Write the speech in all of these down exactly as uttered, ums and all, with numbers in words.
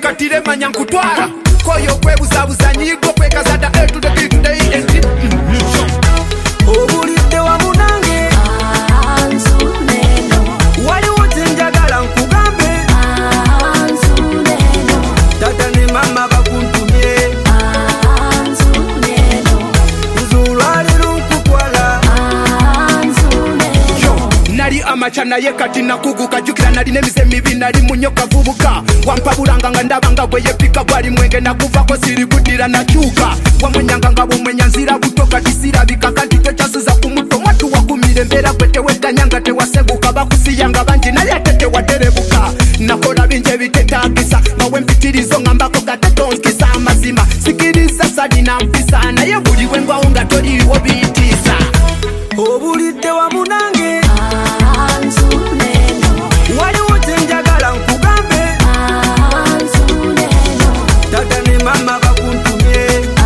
katire manya nkutwara koyo kwebuzabuza nyigo kwekazada A to the B to the E and T. Obulidde wa munange ansuneno waliwo tenjagala nkugambe ansuneno tata ne mama bakuntumye ansuneno nzulwaliro nkutwala ansuneno nali amachana ye kati nakuguka jukira nali nemize mibi nali munyoka vubuka wampabulanga nga ndabanga bwe yepika bwali mwenge nakuvako siribudira nakyuka wamwenyanga nga bumwenya nzira butoka tisirabika kanti tokyasuza kumuto mwatu wakumire mbeera gwe teweddanyanga tewaseguka bakusiyanga bangi naye ate tewaterebuka nakola bingi ebiteetagisa nga wempitirizo nga mbako gatetonskisa amazima sikiriza salina mpisa naye buli wengwawo nga toliiwo biitiisa obulidde wa munange ansuneno waliwo tenjagala nkugambe ansuneno tata ne mama bakuntumye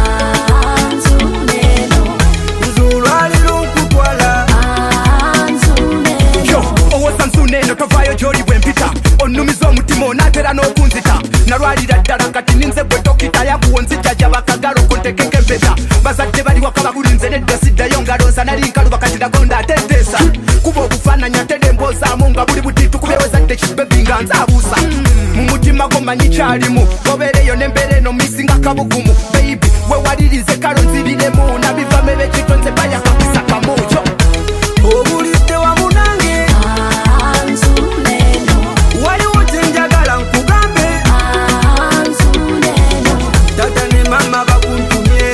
ansuneno nzulwaliro nkutwala ansuneno owoza nsuneno tovayo gyoli bwe mpita onnumiza omutima onaatera n'okunzita nalwalira ddala kati ninze gwe dokita yakuwo nzijjaja bakagalo kuntekeke empeta bazadde bali waka bakulinze nedda siddayo ngalonza nali nkaluba kati nagonda ateteesa kuba obufaananyi atede embozaamu nga buli butiitu kubewezadde kibebi nga nzaabuusa mu mutima gwo manyi kyalimu obeereyo n'embeera eno misinga kabugumu beibi wewalirize kalo nzibiremu nabivame bekitonze bayakakisa kamuukyo obulidde wa munange ansuneno waliwo tenjagala nkugambe ansuneno tata ne mama bakuntumye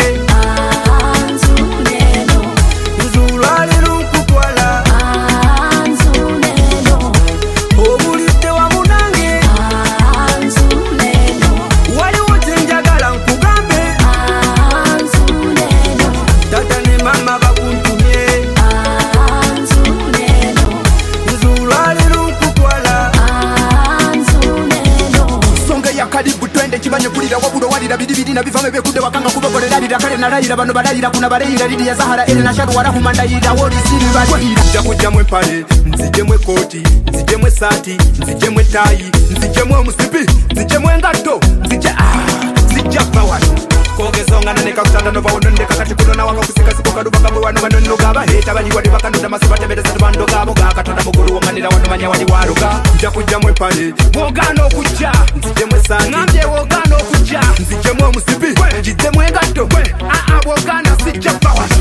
ansuneno nzulwaliro nkutwala ansuneno obulidde wa munange ansuneno waliwo tenjagala nkugambe ansuneno tata ne mama bakuntumye ansuneno nzulwaliro nkutwala ansuneno songa ya kalibu twende kibanye kulira wabulo walira bidibidi na bivame bekude wakanga kubakolera bida kale nalayira bano balayira kuna balayira lidi ya Zahara ele na sharu wala humandayira wodi siri balira nja kujamwe pale nzijemwe koti nzijemwe sati nzijemwe tayi nzijemwe omusipi nzijemwe ngato nzije ah nzija power kogezonga neka kutanda no bawono ndeka kati kulona wanga kusika siko kaduba kamwe wanu bano gaba heta bali wadi bakanduda masiba tebede satu bando gabo gakatonda muguru womanira wanu manya wali waruka nja kujamwe pale wogano kujja nzijemwe sati ngambye wogano kujja nzijemwe omusipi nzijemwe ngato ah ah wogana sija power